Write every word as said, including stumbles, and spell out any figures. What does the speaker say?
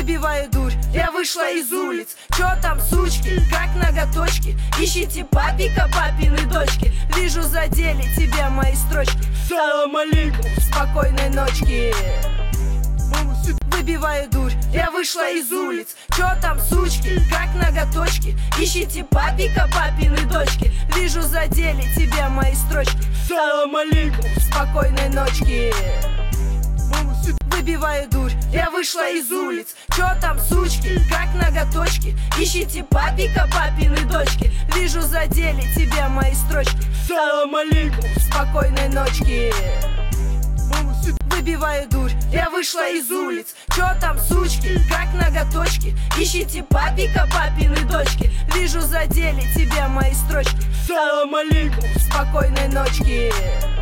Выбиваю дурь, я вышла из улиц. Чё там, сучки, как ноготочки? Ищите папика, папины дочки. Вижу, задели тебя мои строчки. Салам алейкум, спокойной ночки. Выбиваю дурь, я вышла из улиц. Чё там, сучки, как ноготочки? Ищите папика, папины дочки. Вижу, задели тебя мои строчки. Салам алейкум, спокойной ночки. Выбиваю дурь, я вышла из улиц. Чё там, сучки, как ноготочки? Ищите папика, папины дочки. Вижу, задели тебя мои строчки. Салам алейкум, спокойной ночки. Выбиваю дурь, я вышла из улиц. Чё там, сучки, как ноготочки? Ищите папика, папины дочки. Вижу, задели тебя мои строчки. Салам алейкум, спокойной ночки.